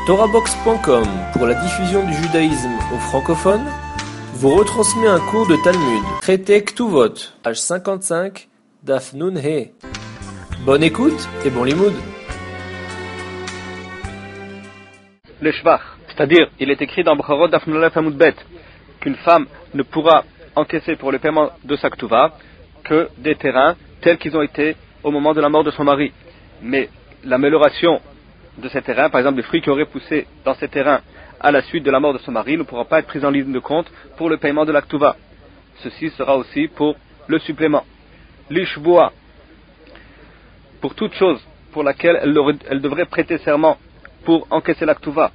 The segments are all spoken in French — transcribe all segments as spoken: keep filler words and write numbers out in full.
Torahbox point com, pour la diffusion du judaïsme aux francophones, vous retransmet un cours de Talmud, traité Ktuvot, page cinquante-cinq, Daf Nun He. Bonne écoute et bon limoud. Le shvach, c'est-à-dire, il est écrit dans Bcharot Daf Nun Aleph Amud Bet qu'une femme ne pourra encaisser pour le paiement de sa ktuva que des terrains tels qu'ils ont été au moment de la mort de son mari. Mais l'amélioration de ces terrains, par exemple les fruits qui auraient poussé dans ces terrains à la suite de la mort de son mari, ne pourront pas être pris en ligne de compte pour le paiement de la ktuva. Ceci sera aussi pour le supplément. L'ishboa, pour toute chose pour laquelle elle, aurait, elle devrait prêter serment pour encaisser la ktuva.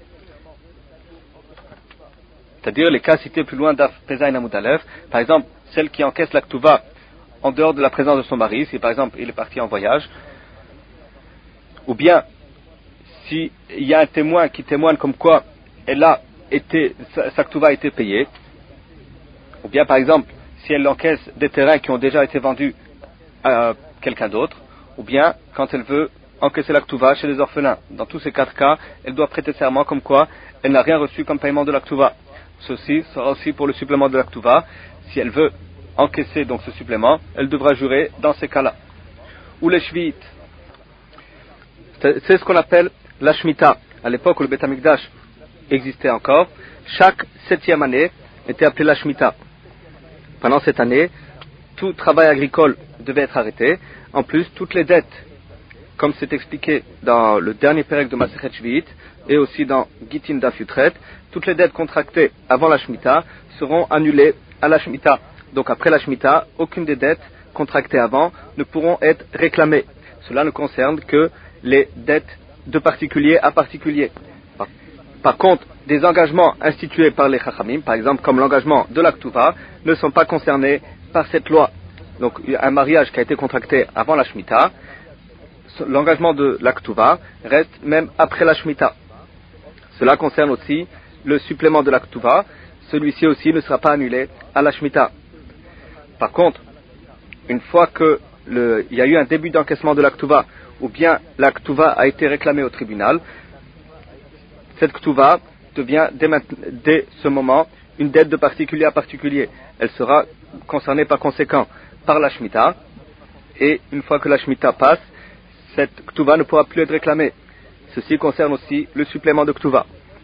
C'est-à-dire les cas cités plus loin d'Af Pezaïn Amud Aleph, par exemple celle qui encaisse la ktuva en dehors de la présence de son mari, si par exemple il est parti en voyage, ou bien s'il y a un témoin qui témoigne comme quoi elle a été, sa, sa ktuva a été payée, ou bien par exemple si elle encaisse des terrains qui ont déjà été vendus à quelqu'un d'autre, ou bien quand elle veut encaisser la ktuva chez les orphelins. Dans tous ces quatre cas, elle doit prêter serment comme quoi elle n'a rien reçu comme paiement de la ktuva. Ceci sera aussi pour le supplément de la ktuva. Si elle veut encaisser donc ce supplément, elle devra jurer dans ces cas-là. Ou les shvit, c'est ce qu'on appelle la shmita. À l'époque où le Beth Amikdash existait encore, chaque septième année était appelée la shmita. Pendant cette année, tout travail agricole devait être arrêté. En plus, toutes les dettes, comme c'est expliqué dans le dernier pérec de Masechet Shvi'it et aussi dans Gittin Daf Yutret, toutes les dettes contractées avant la shmita seront annulées à la shmita. Donc après la shmita, aucune des dettes contractées avant ne pourront être réclamées. Cela ne concerne que les dettes de particulier à particulier. Par, par contre, des engagements institués par les Chachamim, par exemple comme l'engagement de la ktuva, ne sont pas concernés par cette loi. Donc un mariage qui a été contracté avant la shmita, l'engagement de la ktuva reste même après la shmita. Cela concerne aussi le supplément de la ktuva. Celui-ci aussi ne sera pas annulé à la shmita. Par contre, une fois que le, il y a eu un début d'encaissement de la ktuva, ou bien la ktuva a été réclamée au tribunal, cette ktuva devient dès, dès ce moment une dette de particulier à particulier. Elle sera concernée par conséquent par la shmita, et une fois que la shmita passe, cette ktuva ne pourra plus être réclamée. Ceci concerne aussi le supplément de ktuva.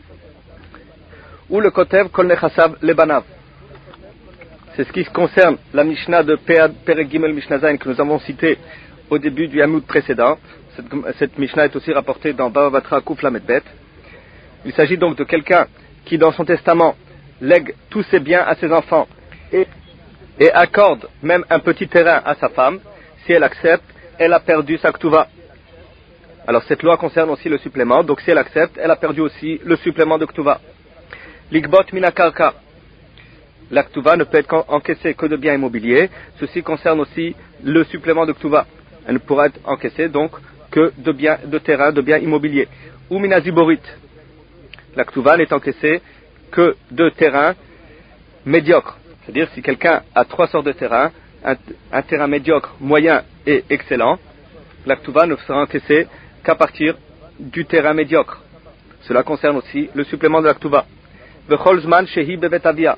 Ou le kotev kol nechasav lebanav. C'est ce qui concerne la Mishnah de Perek Gimel Mishnah Zayin que nous avons citée au début du Hamoud précédent. Cette, cette Mishnah est aussi rapportée dans Bava Batra Kuf Lamed Bet. Il s'agit donc de quelqu'un qui dans son testament lègue tous ses biens à ses enfants et, et accorde même un petit terrain à sa femme. Si elle accepte, elle a perdu sa ktuva. Alors cette loi concerne aussi le supplément, donc si elle accepte, elle a perdu aussi le supplément de ktuva. Likbot mina karka. La ktuva ne peut être encaissée que de biens immobiliers. Ceci concerne aussi le supplément de ktuva. Elle ne pourra être encaissée donc que de biens, de terrains, de biens immobiliers. Ou mina ziborit. La ktuva n'est encaissée que de terrains médiocres. C'est-à-dire si quelqu'un a trois sortes de terrains, un, un terrain médiocre, moyen et excellent, la ktuva ne sera encaissée qu'à partir du terrain médiocre. Cela concerne aussi le supplément de la ktuva. V'chol zman shehi bevet avia.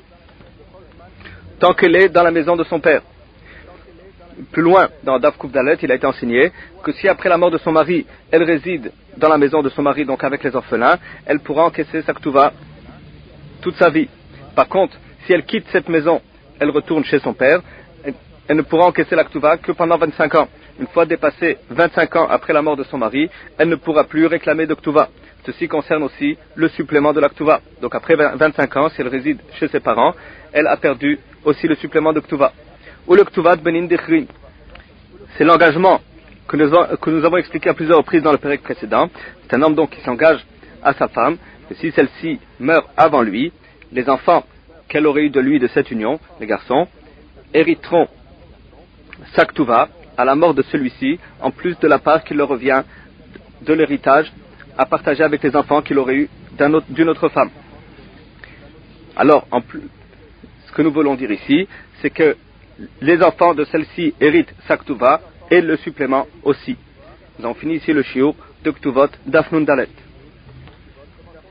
Tant qu'elle est dans la maison de son père. Plus loin, dans Daf Kuf Dalet, il a été enseigné que si après la mort de son mari, elle réside dans la maison de son mari, donc avec les orphelins, elle pourra encaisser sa ktuva toute sa vie. Par contre, si elle quitte cette maison, elle retourne chez son père, elle ne pourra encaisser la ktuva que pendant vingt-cinq ans. Une fois dépassé vingt-cinq ans après la mort de son mari, elle ne pourra plus réclamer de ktuva. Ceci concerne aussi le supplément de la ktuva. Donc après vingt-cinq ans, si elle réside chez ses parents, elle a perdu aussi le supplément de ktuva. Ou le ktuvat benin dechrim. C'est l'engagement que nous, que nous avons expliqué à plusieurs reprises dans le pérec précédent. C'est un homme donc qui s'engage à sa femme, et si celle-ci meurt avant lui, les enfants qu'elle aurait eu de lui de cette union, les garçons, hériteront sa ktuva à la mort de celui-ci, en plus de la part qui leur revient de l'héritage à partager avec les enfants qu'il aurait eu d'un autre, d'une autre femme. Alors, en plus, ce que nous voulons dire ici, c'est que les enfants de celle-ci héritent sa ktuva et le supplément aussi. Nous avons fini ici le shiur de Ktuvot Daf Nun Dalet.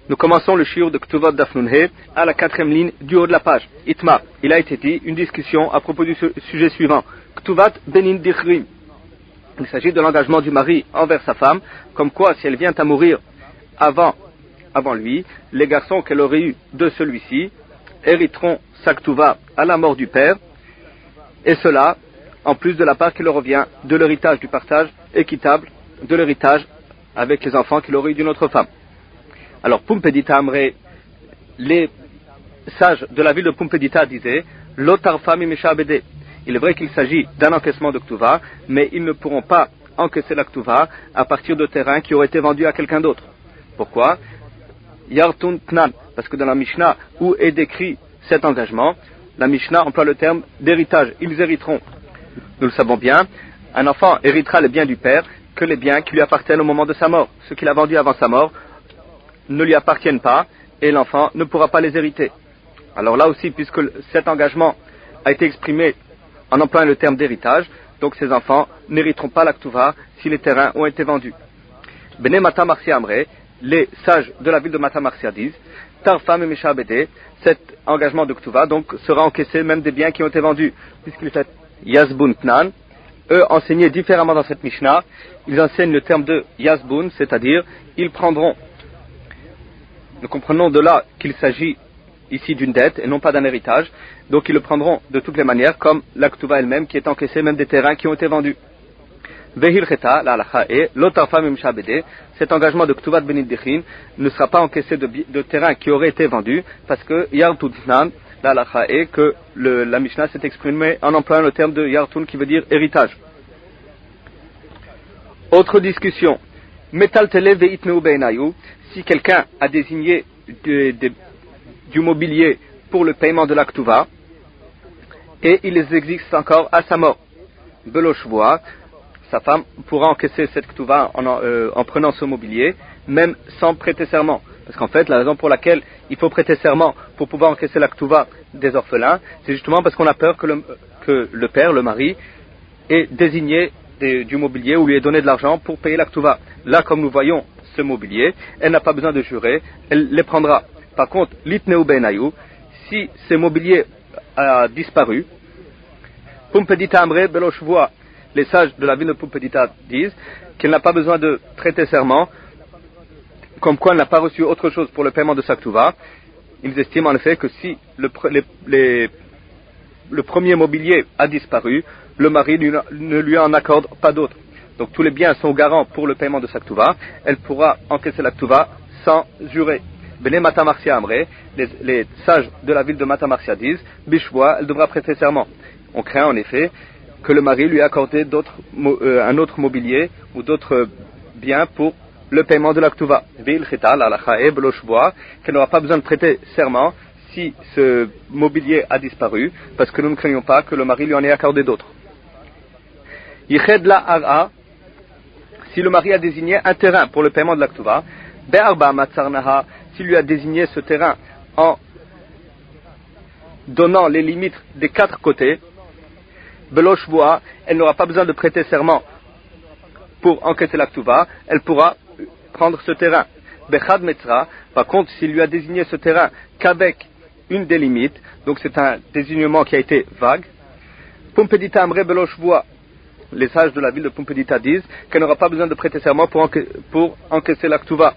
Nous commençons le shiur de Ktuvot Daf Nun He à la quatrième ligne du haut de la page. Itma, il a été dit une discussion à propos du sujet suivant. Ktuvat Benin Dichrim. Il s'agit de l'engagement du mari envers sa femme, comme quoi si elle vient à mourir avant, avant lui, les garçons qu'elle aurait eus de celui-ci hériteront sa Ktuva à la mort du père, et cela en plus de la part qui leur revient de l'héritage du partage équitable de l'héritage avec les enfants qu'il aurait eu d'une autre femme. Alors, Pumpedita Amre, les sages de la ville de Pumpedita disaient Lotarfa Mimesha Bede. Il est vrai qu'il s'agit d'un encaissement de Ktuva, mais ils ne pourront pas encaisser la Ktuva à partir de terrains qui auraient été vendus à quelqu'un d'autre. Pourquoi? Yartun Tnan, parce que dans la Mishnah où est décrit cet engagement, la Mishnah emploie le terme d'héritage. Ils hériteront. Nous le savons bien, un enfant héritera les biens du père que les biens qui lui appartiennent au moment de sa mort. Ce qu'il a vendu avant sa mort ne lui appartiennent pas et l'enfant ne pourra pas les hériter. Alors là aussi, puisque cet engagement a été exprimé en employant le terme d'héritage, donc ces enfants n'hériteront pas la Ktuva si les terrains ont été vendus. Bene Mata Marcia Amre, les sages de la ville de Mata Marcia disent Tarfam et Mesha Bede, cet engagement de Ktuva donc sera encaissé même des biens qui ont été vendus, puisqu'il fait Yazbun Tnan. Eux enseignaient différemment dans cette Mishnah, ils enseignent le terme de Yazbun, c'est-à-dire ils prendront. Nous comprenons de là qu'il s'agit ici d'une dette et non pas d'un héritage, donc ils le prendront de toutes les manières comme la Ktuva elle-même qui est encaissée même des terrains qui ont été vendus. Vehil Cheta, la halacha et l'otarfa mimsha bede, cet engagement de Ktuvat Benid Dichin ne sera pas encaissé de, de terrains qui auraient été vendus parce que Yartun Tnan, la halacha est que le, la Mishnah s'est exprimée en employant le terme de Yartun qui veut dire héritage. Autre discussion. Metal tele veitneu beinayu, si quelqu'un a désigné de, de, du mobilier pour le paiement de la Ktuva et il les existe encore à sa mort. Beloshvoa, sa femme pourra encaisser cette Ktuva en, euh, en prenant ce mobilier, même sans prêter serment. Parce qu'en fait, la raison pour laquelle il faut prêter serment pour pouvoir encaisser la Ktuva des orphelins, c'est justement parce qu'on a peur que le, que le père, le mari, ait désigné des, du mobilier ou lui ait donné de l'argent pour payer la Ktuva. Là, comme nous voyons ce mobilier, elle n'a pas besoin de jurer, elle les prendra. Par contre, l'itneu beinayu, si ce mobilier a disparu, Pumpedita Amre Beloshvoa, les sages de la ville de Pumpedita disent qu'elle n'a pas besoin de prêter serment, comme quoi elle n'a pas reçu autre chose pour le paiement de sa Ktuva. Ils estiment en effet que si le, les, les, le premier mobilier a disparu, le mari lui, ne lui en accorde pas d'autre. Donc tous les biens sont garants pour le paiement de sa Ktuva, elle pourra encaisser la Ktuva sans jurer. Bene Mata Marcia Amre, les, les sages de la ville de Mata Marcia disent, Bishvoa, elle devra prêter serment. On craint en effet que le mari lui ait accordé d'autres, euh, un autre mobilier ou d'autres biens pour le paiement de la Ktuva. Veil Cheta, la halacha beloshvoa, qu'elle n'aura pas besoin de prêter serment si ce mobilier a disparu, parce que nous ne craignons pas que le mari lui en ait accordé d'autres. Yiched la ara, si le mari a désigné un terrain pour le paiement de la Ktuva, be'arba matzarnaha, s'il lui a désigné ce terrain en donnant les limites des quatre côtés, Beloshvoa, elle n'aura pas besoin de prêter serment pour encaisser la Ktuva, elle pourra prendre ce terrain. Bechad Metzra, par contre, s'il lui a désigné ce terrain qu'avec une des limites, donc c'est un désignement qui a été vague, Pumpedita Amre Beloshvoa, les sages de la ville de Pumpedita disent qu'elle n'aura pas besoin de prêter serment pour, enca- pour encaisser la Ktuva.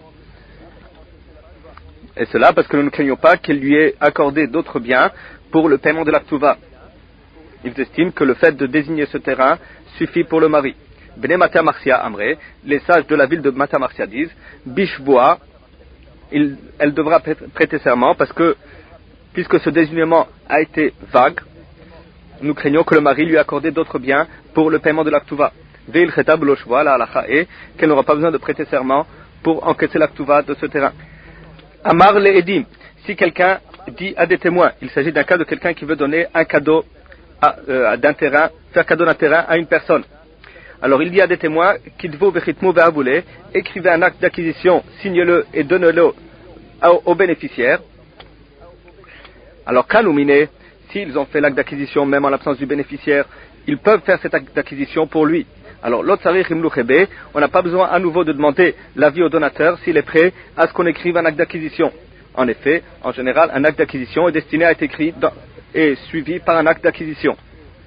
Et cela parce que nous ne craignons pas qu'elle lui ait accordé d'autres biens pour le paiement de la Ktuva. Ils estiment que le fait de désigner ce terrain suffit pour le mari. Bene Mata Marcia Amre, les sages de la ville de Mata Marcia disent, Bishvoa, il, elle devra prêter serment parce que, puisque ce désignement a été vague, nous craignons que le mari lui ait accordé d'autres biens pour le paiement de la Ktuva. Veil Cheta Beloshvoa, la halacha est qu'elle n'aura pas besoin de prêter serment pour encaisser la Ktuva de ce terrain. Amar le Edim, si quelqu'un dit à des témoins, il s'agit d'un cas de quelqu'un qui veut donner un cadeau à, euh, d'un terrain, faire cadeau d'un terrain à une personne. Alors il dit à des témoins, Kidvu vechitmu ve'avoulé, écrivez un acte d'acquisition, signez-le et donnez-le au, au bénéficiaire. Alors kanoumine, s'ils ont fait l'acte d'acquisition même en l'absence du bénéficiaire, ils peuvent faire cet acte d'acquisition pour lui. Alors, l'autre sarich imlu chebe, on n'a pas besoin à nouveau de demander l'avis au donateur s'il est prêt à ce qu'on écrive un acte d'acquisition. En effet, en général, un acte d'acquisition est destiné à être écrit dans, et suivi par un acte d'acquisition.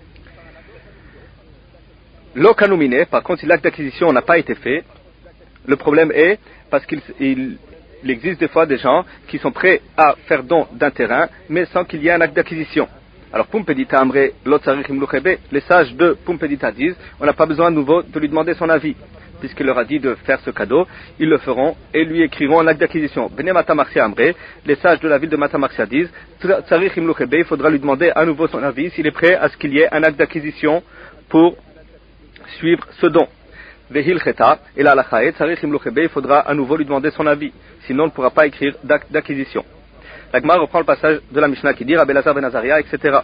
L'okanomine, par contre, si l'acte d'acquisition n'a pas été fait, le problème est parce qu'il il, il existe des fois des gens qui sont prêts à faire don d'un terrain, mais sans qu'il y ait un acte d'acquisition. Alors, Pumpedita Amre, Lotsarich Imluchebe, les sages de Pumpedita disent, on n'a pas besoin de nouveau de lui demander son avis. Puisqu'il leur a dit de faire ce cadeau, ils le feront et lui écriront un acte d'acquisition. Bene Matamarsia Amre, les sages de la ville de Matamarsia disent, Tsarich Imluchebe, il faudra lui demander à nouveau son avis s'il est prêt à ce qu'il y ait un acte d'acquisition pour suivre ce don. Vehil Cheta, et la Lachae, Tsarich Imluchebe, il faudra à nouveau lui demander son avis. Sinon, on ne pourra pas écrire d'acte d'acquisition. La Gemara reprend le passage de la Mishnah qui dit Rabbi Elazar ben Azaria, et cetera.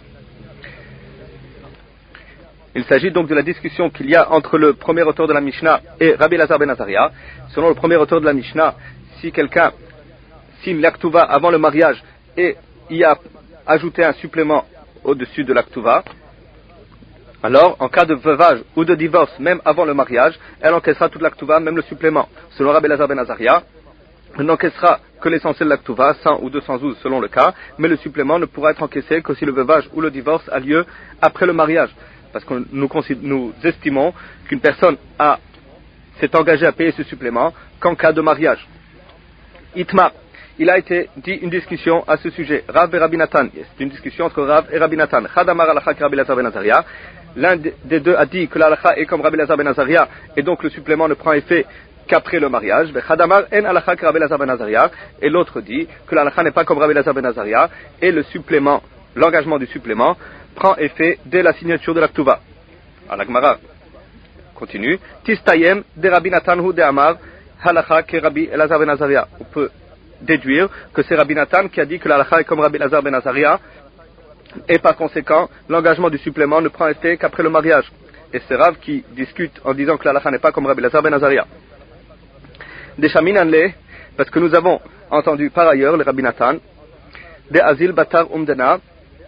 Il s'agit donc de la discussion qu'il y a entre le premier auteur de la Mishnah et Rabbi Elazar ben Azaria. Selon le premier auteur de la Mishnah, si quelqu'un signe l'Aktuva avant le mariage et y a ajouté un supplément au-dessus de l'Aktuva, alors, en cas de veuvage ou de divorce, même avant le mariage, elle encaissera toute l'Aktuva, même le supplément. Selon Rabbi Elazar ben Azaria, elle n'encaissera que l'essentiel de l'Aktuva, cent ou deux cent douze selon le cas, mais le supplément ne pourra être encaissé que si le veuvage ou le divorce a lieu après le mariage. Parce que nous, nous estimons qu'une personne a, s'est engagée à payer ce supplément qu'en cas de mariage. Itma, il a été dit une discussion à ce sujet. Rav et Rabbi Nathan, c'est une discussion entre Rav et Rabbi Nathan. Chadamar alakha ki Rabbi Elazar ben Azaria. L'un des deux a dit que l'alakha est comme Rabbi Elazar ben Azaria, et donc le supplément ne prend effet qu'après le mariage. Et l'autre dit que l'alakha n'est pas comme Rabbi Elazar ben Azaria, et le supplément, l'engagement du supplément, prend effet dès la signature de l'Aktuva. Alors la Gemara continue. Tistayem de Rabbi Nathan hu de Amar halakha ke Rabbi Elazar ben Azaria. On peut déduire que c'est Rabbi Nathan qui a dit que l'alakha est comme Rabbi Elazar ben Azaria, et par conséquent, l'engagement du supplément ne prend effet qu'après le mariage. Et c'est Rav qui discute en disant que l'alakha n'est pas comme Rabbi Elazar ben Azaria. Des Shaminanle, parce que nous avons entendu par ailleurs le Rabbi Nathan, de Azil Batar Umdena,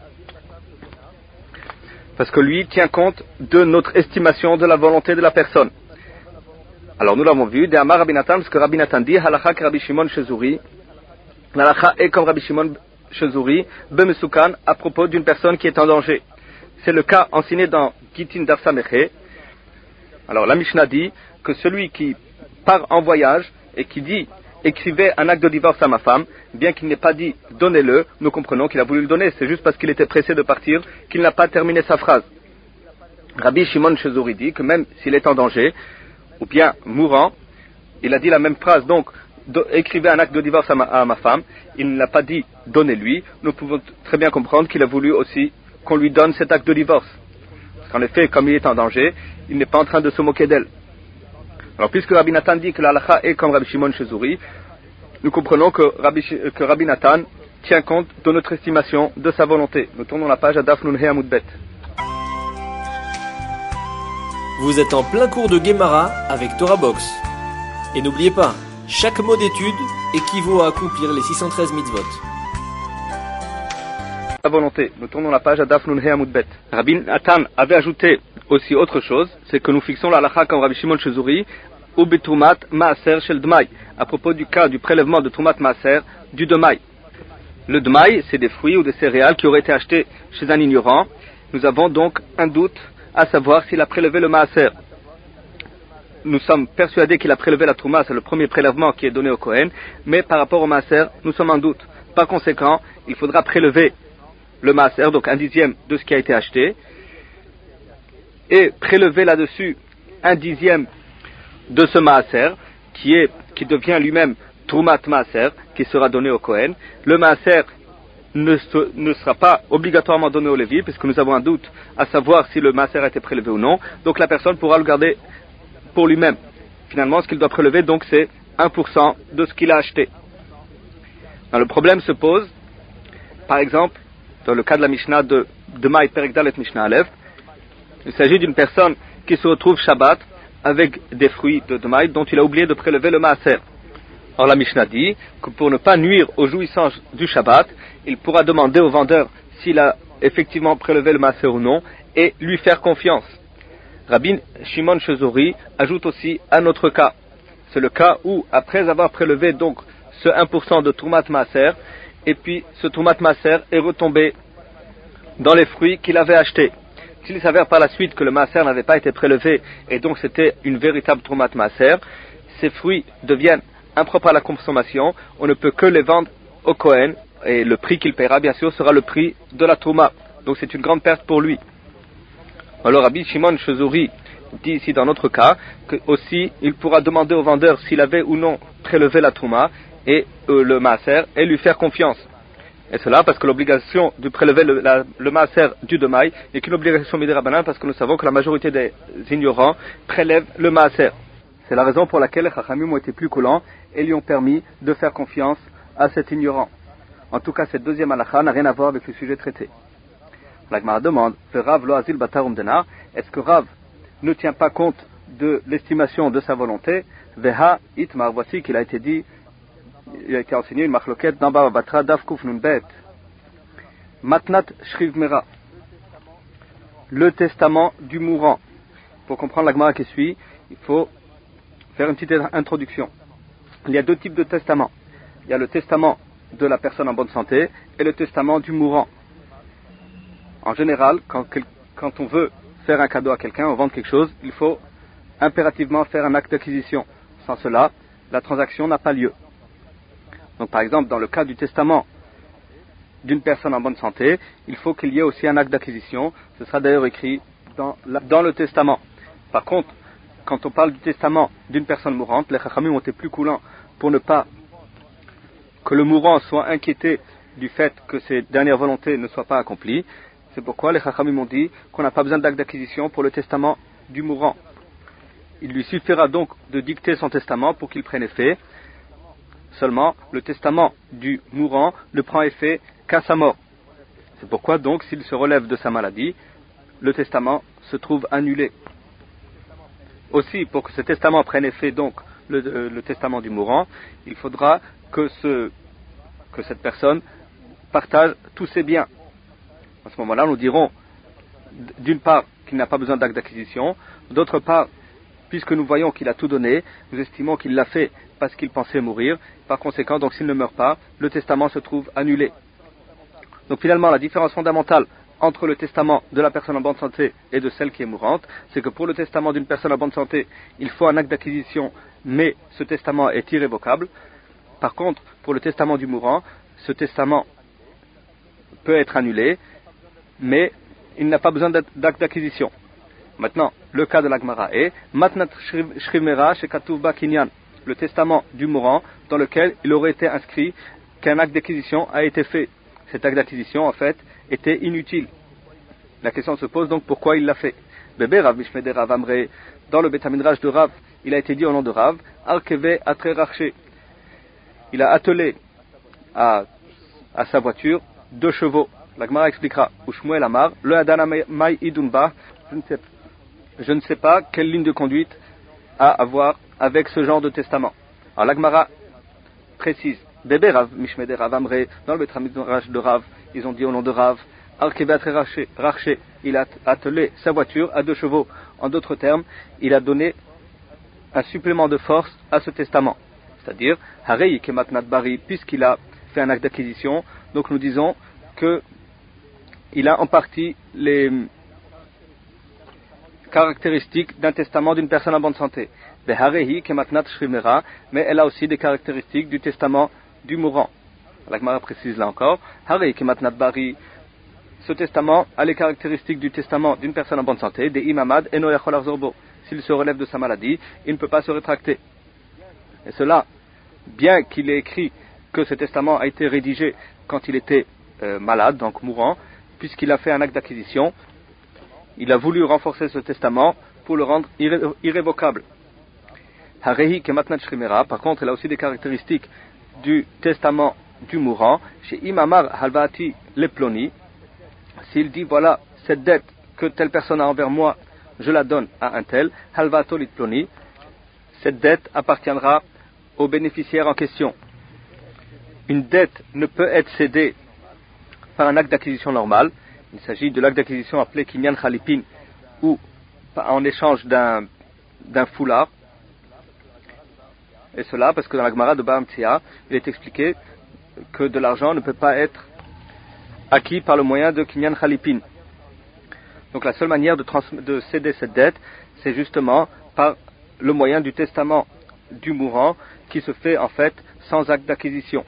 parce que lui tient compte de notre estimation de la volonté de la personne. Alors nous l'avons vu, de Amar Rabbi Nathan, parce que Rabbi Nathan dit, Halakha que Rabbi Shimon Shezuri, l'alakha est comme Rabbi Shimon Shezuri, Bemesukan, à propos d'une personne qui est en danger. C'est le cas enseigné dans Gitin Darsameche. Alors la Mishnah dit que celui qui part en voyage et qui dit écrivez un acte de divorce à ma femme, bien qu'il n'ait pas dit donnez-le, nous comprenons qu'il a voulu le donner, c'est juste parce qu'il était pressé de partir qu'il n'a pas terminé sa phrase. Rabbi Shimon Shezuri dit que même s'il est en danger ou bien mourant, il a dit la même phrase, donc écrivez un acte de divorce à ma, à ma femme, il ne l'a pas dit donnez-lui, nous pouvons très bien comprendre qu'il a voulu aussi qu'on lui donne cet acte de divorce. Parce qu'en effet, comme il est en danger, il n'est pas en train de se moquer d'elle. Alors, puisque Rabbi Nathan dit que l'alakha est comme Rabbi Shimon Shezuri, nous comprenons que Rabbi, que Rabbi Nathan tient compte de notre estimation, de sa volonté. Nous tournons la page à Daf Nun He Amud Bet. Vous êtes en plein cours de Gemara avec Torah Box. Et n'oubliez pas, chaque mot d'étude équivaut à accomplir les six cent treize mitzvot. La volonté. Nous tournons la page à Daf Nun He Amud Bet. Rabbi Nathan avait ajouté aussi autre chose, c'est que nous fixons la halakha comme Rabbi Shimon Shezuri ou Betrumat Maaser Shel Dmai, à propos du cas du prélèvement de Trumat Maaser du Dmai. Le Dmai, c'est des fruits ou des céréales qui auraient été achetés chez un ignorant. Nous avons donc un doute à savoir s'il a prélevé le Maaser. Nous sommes persuadés qu'il a prélevé la Trouma, c'est le premier prélèvement qui est donné au Kohen, mais par rapport au Maaser, nous sommes en doute. Par conséquent, il faudra prélever le Maaser, donc un dixième de ce qui a été acheté, et prélever là-dessus un dixième de ce Maaser, qui est, qui devient lui-même Trumat Maaser, qui sera donné au Kohen. Le Maaser ne, ne sera pas obligatoirement donné au Lévi, puisque nous avons un doute à savoir si le Maaser a été prélevé ou non, donc la personne pourra le garder pour lui-même. Finalement, ce qu'il doit prélever, donc, c'est un pour cent de ce qu'il a acheté. Alors, le problème se pose, par exemple, dans le cas de la Mishnah de, de Maï Perek Dalet Mishnah Aleph, il s'agit d'une personne qui se retrouve Shabbat avec des fruits de Dmaï dont il a oublié de prélever le Maaser. Or la Mishnah dit que pour ne pas nuire aux jouissances du Shabbat, il pourra demander au vendeur s'il a effectivement prélevé le Maaser ou non et lui faire confiance. Rabbi Shimon Shezori ajoute aussi un autre cas. C'est le cas où, après avoir prélevé donc ce un pour cent de Troumat Maaser, et puis ce Troumat Maaser est retombé dans les fruits qu'il avait achetés. S'il s'avère par la suite que le Maaser n'avait pas été prélevé, et donc c'était une véritable Troumat Maaser, ces fruits deviennent impropres à la consommation, on ne peut que les vendre au Kohen, et le prix qu'il paiera, bien sûr, sera le prix de la Trouma. Donc c'est une grande perte pour lui. Alors Rabbi Shimon Shezori dit ici dans notre cas que aussi il pourra demander au vendeur s'il avait ou non prélevé la Trouma et euh, le Maaser et lui faire confiance. Et cela parce que l'obligation de prélever le, la, le Maaser du Demaï n'est qu'une obligation Midirabanan, parce que nous savons que la majorité des ignorants prélèvent le Maaser. C'est la raison pour laquelle les Chachamim ont été plus collants et lui ont permis de faire confiance à cet ignorant. En tout cas, cette deuxième halakha n'a rien à voir avec le sujet traité. La Gemara demande, le Rav lo azil batarum denar, est-ce que Rav ne tient pas compte de l'estimation de sa volonté? Veha itmar, voici qu'il a été dit, il a été enseigné une machloket dans Baba Batra daf kuf nun bet. Matnat shriv mera, le testament du mourant. Pour comprendre la Gemara qui suit, il faut faire une petite introduction. Il y a deux types de testaments. Il y a le testament de la personne en bonne santé et le testament du mourant. En général, quand, quand on veut faire un cadeau à quelqu'un, on vend quelque chose, il faut impérativement faire un acte d'acquisition. Sans cela, la transaction n'a pas lieu. Donc par exemple, dans le cas du testament d'une personne en bonne santé, il faut qu'il y ait aussi un acte d'acquisition. Ce sera d'ailleurs écrit dans, la, dans le testament. Par contre, quand on parle du testament d'une personne mourante, les Chachamim ont été plus coulants pour ne pas que le mourant soit inquiété du fait que ses dernières volontés ne soient pas accomplies. C'est pourquoi les Chachamim ont dit qu'on n'a pas besoin d'acte d'acquisition pour le testament du mourant. Il lui suffira donc de dicter son testament pour qu'il prenne effet. Seulement, le testament du mourant ne prend effet qu'à sa mort. C'est pourquoi donc, s'il se relève de sa maladie, le testament se trouve annulé. Aussi, pour que ce testament prenne effet, donc, le, euh, le testament du mourant, il faudra que, ce, que cette personne partage tous ses biens. À ce moment-là, nous dirons, d'une part, qu'il n'a pas besoin d'acte d'acquisition, d'autre part, puisque nous voyons qu'il a tout donné, nous estimons qu'il l'a fait parce qu'il pensait mourir. Par conséquent, donc, s'il ne meurt pas, le testament se trouve annulé. Donc, finalement, la différence fondamentale entre le testament de la personne en bonne santé et de celle qui est mourante, c'est que pour le testament d'une personne en bonne santé, il faut un acte d'acquisition, mais ce testament est irrévocable. Par contre, pour le testament du mourant, ce testament peut être annulé, mais il n'a pas besoin d'acte d'acquisition. Maintenant, le cas de la Gemara est Matnat Shrimera Shekatuvba Kinyan, le testament du mourant dans lequel il aurait été inscrit qu'un acte d'acquisition a été fait. Cet acte d'acquisition, en fait, était inutile. La question se pose donc pourquoi il l'a fait. Bébé Rav Mishmeder Rav Amre, dans le Betamidrash de Rav, il a été dit au nom de Rav, Arkeve Atre Raché. Il a attelé à, à sa voiture deux chevaux. La Gemara expliquera. Ushmuel Amar, le Adana Mai Idunba, je ne sais, je ne sais pas quelle ligne de conduite à avoir avec ce genre de testament. Alors la Gemara précise. Bébé Rav Mishmeder Rav Amre, dans le Betamidrash de Rav, ils ont dit au nom de Rav, Arkeve Atre Raché. Il a attelé sa voiture à deux chevaux. En d'autres termes, il a donné un supplément de force à ce testament. C'est-à-dire, Harei Kematnat Bari, puisqu'il a fait un acte d'acquisition, donc nous disons que il a en partie les caractéristiques d'un testament d'une personne en bonne santé. Beharehi Kematnat Shrimera, mais elle a aussi des caractéristiques du testament du mourant. La Gemara précise là encore, Harei Kematnat Bari, ce testament a les caractéristiques du testament d'une personne en bonne santé, des imamad et noyachol arzorbo. S'il se relève de sa maladie, il ne peut pas se rétracter. Et cela, bien qu'il ait écrit que ce testament a été rédigé quand il était euh, malade, donc mourant, puisqu'il a fait un acte d'acquisition, il a voulu renforcer ce testament pour le rendre irré- irrévocable. Harehi kematnat shrimera, par contre, il a aussi des caractéristiques du testament du mourant. Chez Imamar halvati leploni, s'il dit voilà, cette dette que telle personne a envers moi, je la donne à un tel, halvato litploni, cette dette appartiendra au bénéficiaire en question. Une dette ne peut être cédée par un acte d'acquisition normal. Il s'agit de l'acte d'acquisition appelé kinyan khalipin ou en échange d'un, d'un foulard. Et cela parce que dans la Gemara de Bava Metzia, il est expliqué que de l'argent ne peut pas être acquis par le moyen de Kinyan Chalipin. Donc la seule manière de, trans- de céder cette dette, c'est justement par le moyen du testament du mourant qui se fait en fait sans acte d'acquisition.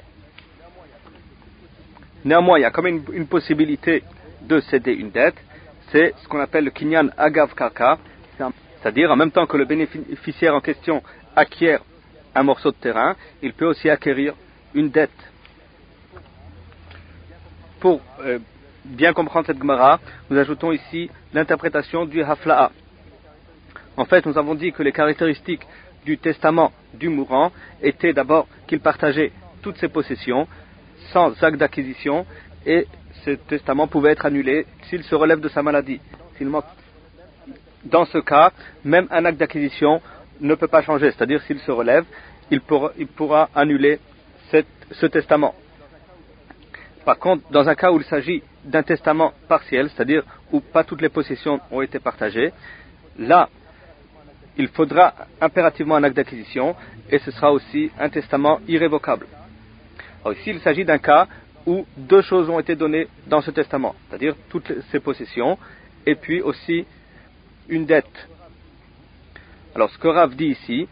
Néanmoins, il y a quand même une, une possibilité de céder une dette, c'est ce qu'on appelle le Kinyan Agav Karka, c'est-à-dire en même temps que le bénéficiaire en question acquiert un morceau de terrain, il peut aussi acquérir une dette. Pour euh, bien comprendre cette Gemara, nous ajoutons ici l'interprétation du Hafla'a. En fait, nous avons dit que les caractéristiques du testament du mourant étaient d'abord qu'il partageait toutes ses possessions sans acte d'acquisition et ce testament pouvait être annulé s'il se relève de sa maladie. Dans ce cas, même un acte d'acquisition ne peut pas changer, c'est-à-dire s'il se relève, il pourra, il pourra annuler cette, ce testament. Par contre, dans un cas où il s'agit d'un testament partiel, c'est-à-dire où pas toutes les possessions ont été partagées, là, il faudra impérativement un acte d'acquisition et ce sera aussi un testament irrévocable. Alors ici, il s'agit d'un cas où deux choses ont été données dans ce testament, c'est-à-dire toutes ces possessions et puis aussi une dette. Alors ce que Rav dit ici,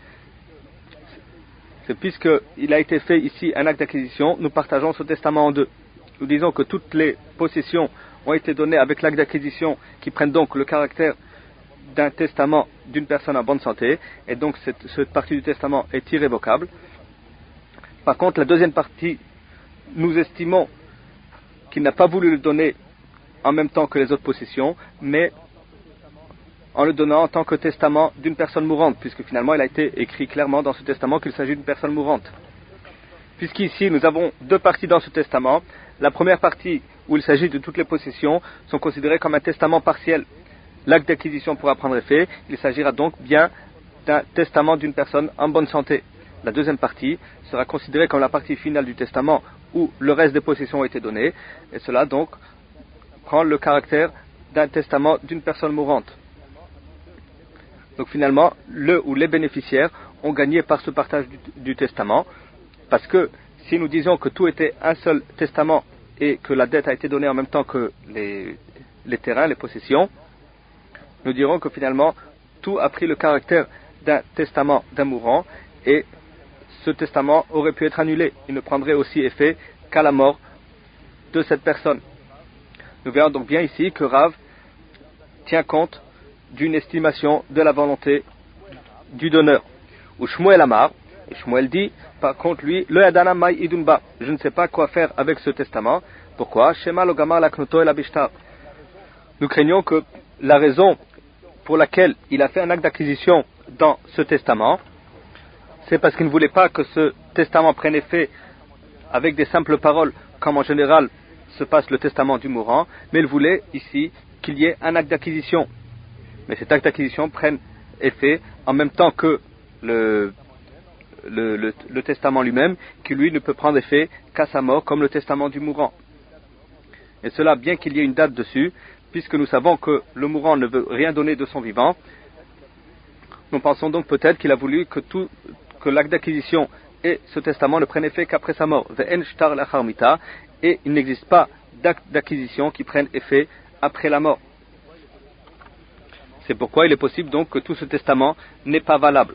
c'est puisqu'il a été fait ici un acte d'acquisition, nous partageons ce testament en deux. Nous disons que toutes les possessions ont été données avec l'acte d'acquisition qui prennent donc le caractère d'un testament d'une personne en bonne santé, et donc cette, cette partie du testament est irrévocable. Par contre, la deuxième partie, nous estimons qu'il n'a pas voulu le donner en même temps que les autres possessions, mais en le donnant en tant que testament d'une personne mourante, puisque finalement il a été écrit clairement dans ce testament qu'il s'agit d'une personne mourante. Puisqu'ici nous avons deux parties dans ce testament, la première partie où il s'agit de toutes les possessions sont considérées comme un testament partiel. L'acte d'acquisition pourra prendre effet, il s'agira donc bien d'un testament d'une personne en bonne santé. La deuxième partie sera considérée comme la partie finale du testament où le reste des possessions a été donné, et cela donc prend le caractère d'un testament d'une personne mourante. Donc finalement, le ou les bénéficiaires ont gagné par ce partage du, du testament, parce que si nous disions que tout était un seul testament et que la dette a été donnée en même temps que les, les terrains, les possessions, nous dirons que finalement tout a pris le caractère d'un testament d'un mourant et ce testament aurait pu être annulé. Il ne prendrait aussi effet qu'à la mort de cette personne. Nous verrons donc bien ici que Rav tient compte d'une estimation de la volonté du donneur. Ou Shmuel Amar, et Shmuel dit, par contre lui, le Yadana Mai Idunba, je ne sais pas quoi faire avec ce testament. Pourquoi? Shema Logamar Laknoto El Abishtar. Nous craignons que la raison pour laquelle il a fait un acte d'acquisition dans ce testament, c'est parce qu'il ne voulait pas que ce testament prenne effet avec des simples paroles, comme en général se passe le testament du mourant, mais il voulait ici qu'il y ait un acte d'acquisition. Mais cet acte d'acquisition prenne effet en même temps que le, le, le, le testament lui-même, qui lui ne peut prendre effet qu'à sa mort, comme le testament du mourant. Et cela, bien qu'il y ait une date dessus, puisque nous savons que le mourant ne veut rien donner de son vivant, nous pensons donc peut-être qu'il a voulu que, tout, que l'acte d'acquisition et ce testament ne prennent effet qu'après sa mort. Et il n'existe pas d'acte d'acquisition qui prenne effet après la mort. C'est pourquoi il est possible donc que tout ce testament n'est pas valable.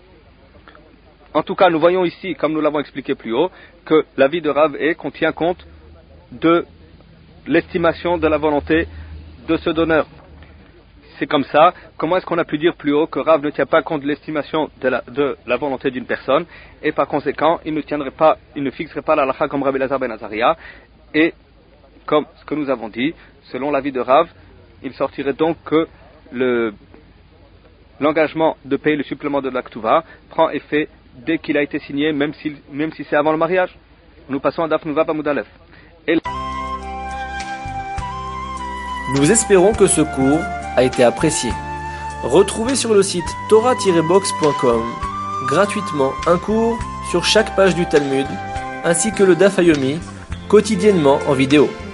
En tout cas, nous voyons ici, comme nous l'avons expliqué plus haut, que l'avis de Rav est qu'on tient compte de l'estimation de la volonté de ce donneur. C'est comme ça, comment est-ce qu'on a pu dire plus haut que Rav ne tient pas compte de l'estimation de la, de la volonté d'une personne, et par conséquent, il ne tiendrait pas, il ne fixerait pas la halakha comme Rabbi Elazar ben Azaria, et comme ce que nous avons dit, selon l'avis de Rav, il sortirait donc que le, l'engagement de payer le supplément de l'Aktuva prend effet dès qu'il a été signé, même si, même si c'est avant le mariage. Nous passons à Daf Nuva Bamud Aleph. Et... Nous espérons que ce cours a été apprécié. Retrouvez sur le site torah tiret box point com gratuitement un cours sur chaque page du Talmud, ainsi que le Daf Yomi, quotidiennement en vidéo.